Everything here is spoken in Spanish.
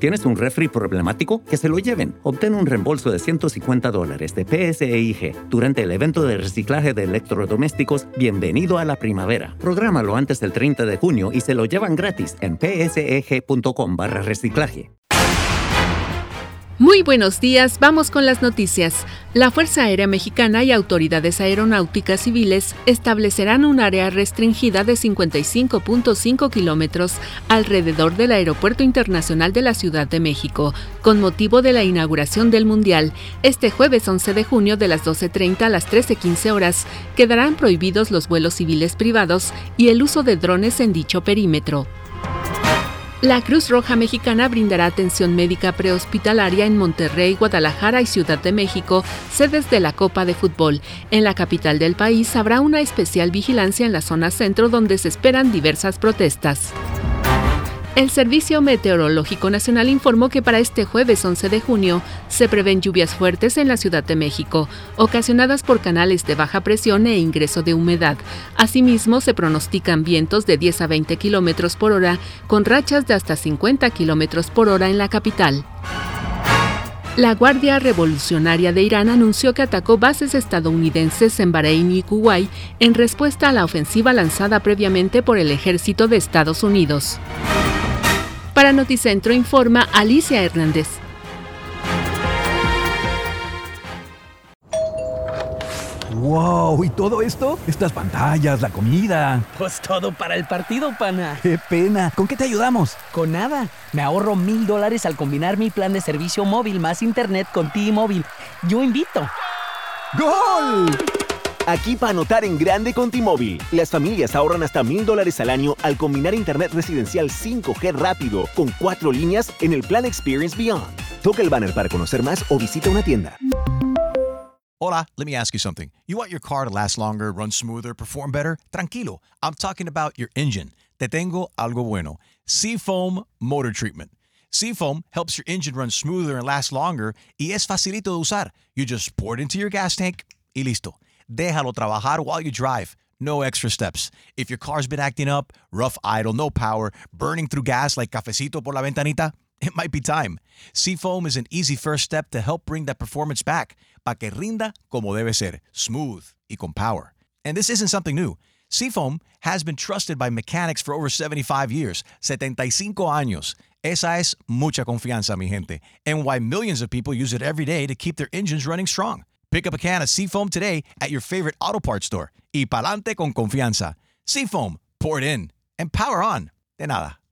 ¿Tienes un refri problemático? Que se lo lleven. Obtén un reembolso de $150 de PSEIG durante el evento de reciclaje de electrodomésticos Bienvenido a la Primavera. Prográmalo antes del 30 de junio y se lo llevan gratis en pseg.com/reciclaje. Muy buenos días, vamos con las noticias. La Fuerza Aérea Mexicana y autoridades aeronáuticas civiles establecerán un área restringida de 55.5 kilómetros alrededor del Aeropuerto Internacional de la Ciudad de México, con motivo de la inauguración del Mundial. Este jueves 11 de junio de las 12:30 a las 13:15 horas quedarán prohibidos los vuelos civiles privados y el uso de drones en dicho perímetro. La Cruz Roja Mexicana brindará atención médica prehospitalaria en Monterrey, Guadalajara y Ciudad de México, sedes de la Copa de Fútbol. En la capital del país habrá una especial vigilancia en la zona centro donde se esperan diversas protestas. El Servicio Meteorológico Nacional informó que para este jueves 11 de junio se prevén lluvias fuertes en la Ciudad de México, ocasionadas por canales de baja presión e ingreso de humedad. Asimismo, se pronostican vientos de 10 a 20 kilómetros por hora, con rachas de hasta 50 kilómetros por hora en la capital. La Guardia Revolucionaria de Irán anunció que atacó bases estadounidenses en Bahrein y Kuwait en respuesta a la ofensiva lanzada previamente por el ejército de Estados Unidos. Para Noticentro informa Alicia Hernández. ¡Wow! ¿Y todo esto? Estas pantallas, la comida. Pues todo para el partido, pana. ¡Qué pena! ¿Con qué te ayudamos? Con nada. Me ahorro $1,000 al combinar mi plan de servicio móvil más internet con T-Mobile. Yo invito. ¡Gol! Aquí para anotar en grande con T-Mobile. Las familias ahorran hasta $1,000 al año al combinar internet residencial 5G rápido con 4 líneas en el plan Experience Beyond. Toca el banner para conocer más o visita una tienda. Hola, let me ask you something. You want your car to last longer, run smoother, perform better? Tranquilo, I'm talking about your engine. Te tengo algo bueno. Seafoam Motor Treatment. Seafoam helps your engine run smoother and last longer y es facilito de usar. You just pour it into your gas tank y listo. Déjalo trabajar while you drive. No extra steps. If your car's been acting up, rough idle, no power, burning through gas like cafecito por la ventanita, it might be time. Seafoam is an easy first step to help bring that performance back, para que rinda como debe ser, smooth y con power. And this isn't something new. Seafoam has been trusted by mechanics for over 75 years, 75 años. Esa es mucha confianza, mi gente, and why millions of people use it every day to keep their engines running strong. Pick up a can of Seafoam today at your favorite auto parts store. Y pa'lante con confianza. Seafoam, pour it in, and power on. De nada.